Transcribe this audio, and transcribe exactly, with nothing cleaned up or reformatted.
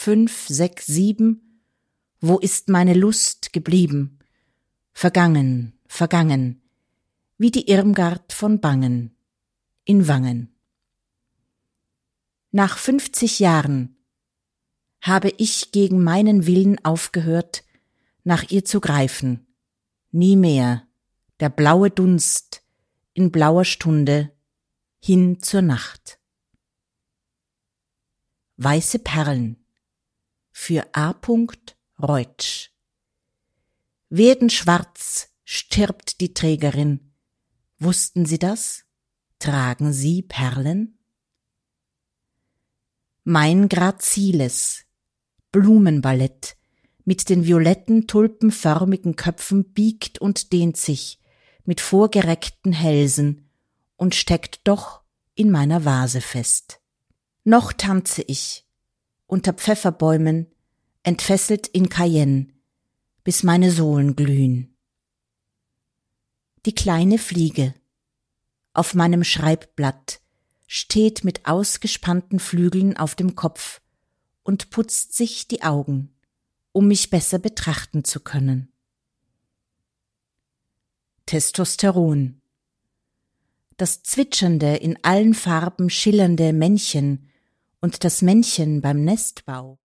fünf, sechs, sieben, wo ist meine Lust geblieben? Vergangen, vergangen, wie die Irmgard von Bangen, in Wangen. Nach fünfzig Jahren habe ich gegen meinen Willen aufgehört, nach ihr zu greifen. Nie mehr der blaue Dunst in blauer Stunde hin zur Nacht. Weiße Perlen für A. Reutsch. Werden schwarz stirbt die Trägerin. Wussten Sie das? Tragen Sie Perlen? Mein graziles Blumenballett mit den violetten, tulpenförmigen Köpfen biegt und dehnt sich mit vorgereckten Hälsen und steckt doch in meiner Vase fest. Noch tanze ich unter Pfefferbäumen, entfesselt in Cayenne, bis meine Sohlen glühen. Die kleine Fliege auf meinem Schreibblatt steht mit ausgespannten Flügeln auf dem Kopf und putzt sich die Augen, um mich besser betrachten zu können. Testosteron. Das zwitschernde, in allen Farben schillernde Männchen und das Männchen beim Nestbau.